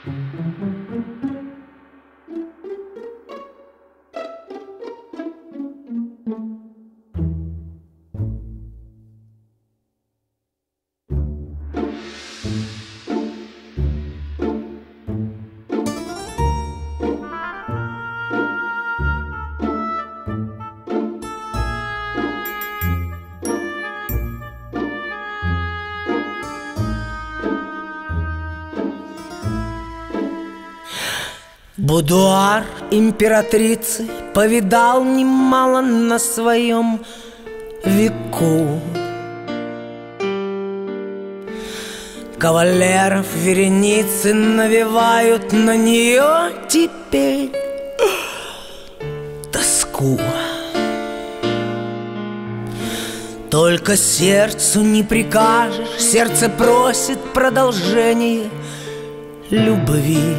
Будуар императрицы повидал немало на своем веку. Кавалеров вереницы навевают на нее теперь тоску. Только сердцу не прикажешь, сердце просит продолжение любви.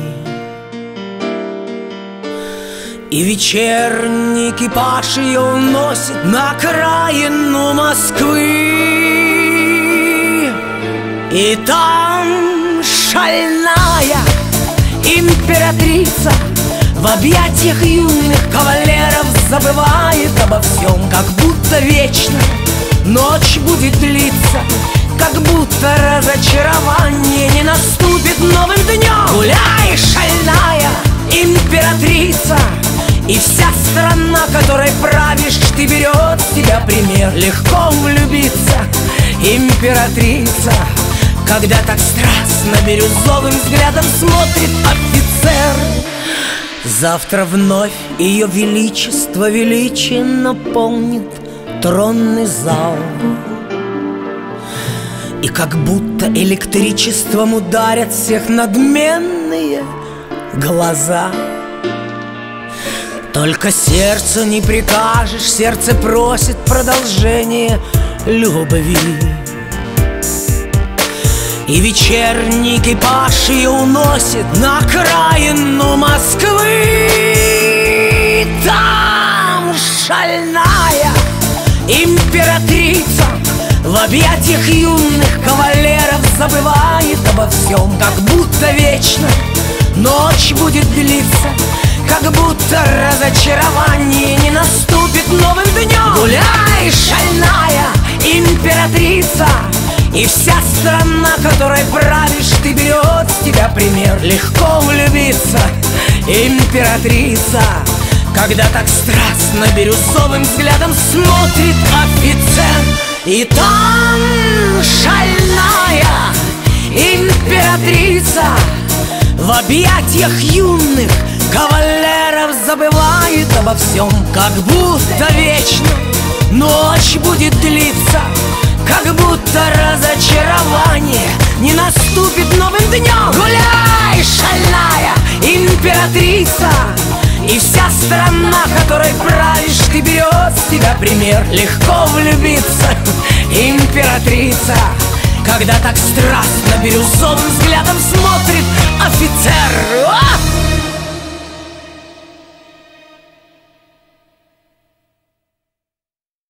И вечерний экипаж ее уносит на окраину Москвы. И там шальная императрица в объятиях юных кавалеров забывает обо всем, как будто вечно ночь будет длиться, как будто разочарование не наступит новым днем. Гуляй, шальная императрица, и вся страна, которой правишь ты, берет с тебя пример. Легко влюбиться, императрица, когда так страстно бирюзовым взглядом смотрит офицер. Завтра вновь ее величество величие наполнит тронный зал, и как будто электричеством ударят всех надменные глаза. Только сердцу не прикажешь, сердце просит продолжение любви. И вечерний экипаж ее уносит на окраину Москвы. Там шальная императрица в объятиях юных кавалеров забывает обо всем, как будто вечно ночь будет длиться, как будто разочарование не наступит новым днем. Гуляй, шальная императрица, и вся страна, которой правишь ты, берет с тебя пример. Легко влюбиться, императрица, когда так страстно бирюзовым взглядом смотрит офицер. И там шальная императрица в объятиях юных кавалеров забывает обо всем, как будто вечно ночь будет длиться, как будто разочарование не наступит новым днем. Гуляй, шальная императрица, и вся страна, которой правишь ты, берет с тебя пример. Легко влюбиться, императрица, когда так страстно бирюзовым взглядом смотрит офицер.